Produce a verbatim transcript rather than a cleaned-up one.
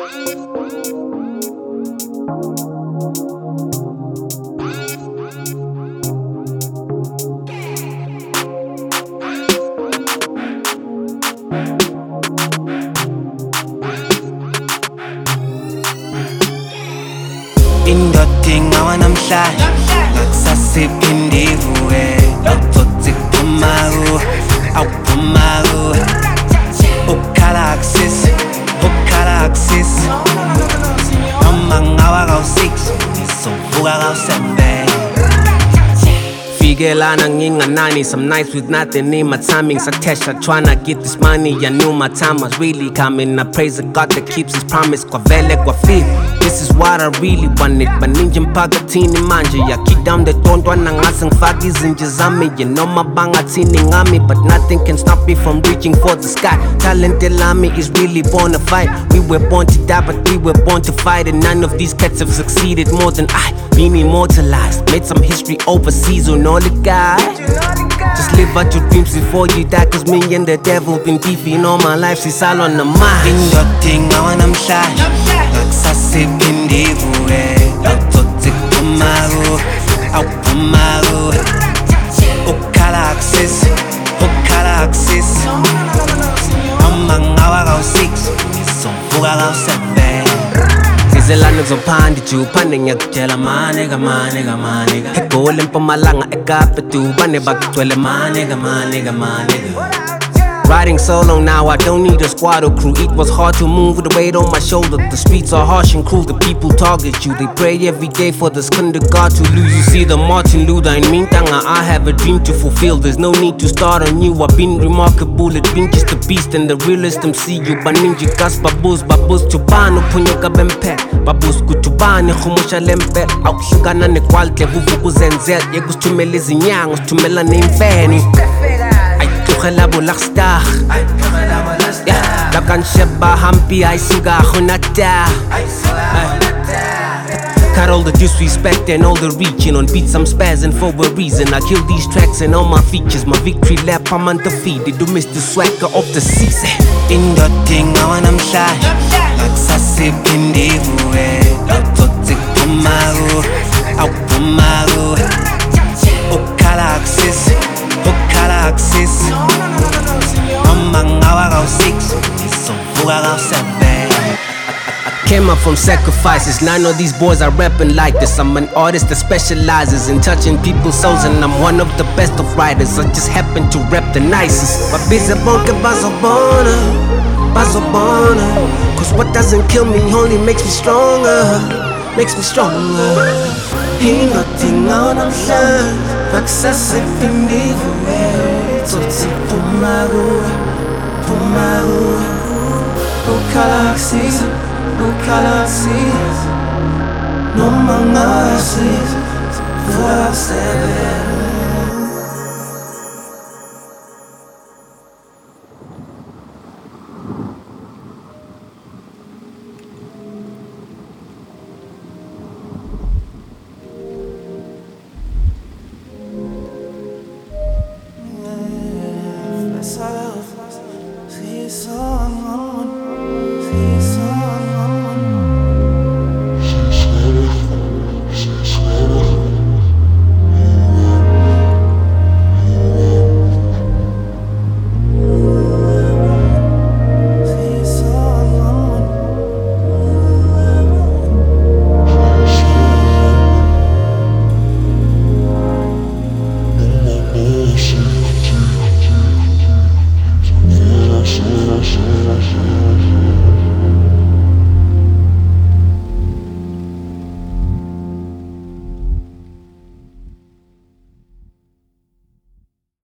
Indoda ngawa namhlanje ngakusasiphinde ivuke awutsotsi kuphuma kuwe awuphuma kuwe ukukhala akusisi ukukhala akusisi noma ngawa kawu-six ngizovuka kawu-seven Fikelana nginganani, some nights with nothing in my timing. Satesha tryna get this money, I knew my time was really coming. I praise the God that keeps his promise. Kwavele kwafika, this is what I really wanted. Baninja mpakathini manje, yakida mdetontwana ngase ngifake izinja zami. You know mabangathini ngami, but nothing can stop me from reaching for the sky. Talent elami is really born to fight. We were born to die, but we were born to fight. And none of these cats have succeeded more than I. Been immortalized, made some history overseas on all the guys. Just live out your dreams before you die, cause me and the devil been beefing all my life, she's all on the mind. Indoda ngawa namhlanje ngakusasiphinde ivuke awutsotsi kuphuma kuwe awuphuma kuwe ukukhala akusisi ukukhala akusisi noma ngawa kawu-six ngizovuka kawu-seven Izelana kuzophanda ijuphane ngiyakutshela maneka maneka maneka eGoli eMpumalanga eKapa Dubane bakugcwele maneka maneka maneka Riding solo now, I don't need a squad or crew. It was hard to move with the weight on my shoulder. The streets are harsh and cruel, the people target you. They pray every day for the skin to God to lose. You see the Martin Luther in Mintanga, I have a dream to fulfill. There's no need to start anew. I've been remarkable, it's been just a beast and the realest M C you. Baninji gas babus, babus chubano punyoka bempe. Babus kutubani khumusha lempe. Awuhlukana nequality vuvuku zenzel. Yekusthumela izinyanga, usithumela nemfeni. Gelabo lakstar yeah, la kan sheba hampi ay suga khunata Cut all the disrespect and all the reaching on beats I'm spazzing for a reason I kill these tracks and all my features My victory lap I'm undefeated Do miss the swagger of the season Indoda ngawa namhlanje ngakusasiphinde ivuke awutsotsi kuphuma kuwe awuphuma kuwe ukukhala akusisi ukukhala akusisi noma ngawa kawu-six ngizovuka kawu-seven Came up from sacrifices, none of these boys are rapping like this. I'm an artist that specializes in touching people's souls, and I'm one of the best of writers. I just happen to rap the nicest. Babiza bonke bazobona, bazobona. Cause what doesn't kill me only makes me stronger, makes me stronger. Indoda ngawa namhlanje ngakusasiphinde ivuke awutsotsi kuphuma kuwe kuphuma kuwe ukukhala akusisi ukukhala akusisi noma ngawa kawu-six vuka kawu-seven See you soon, see you soon.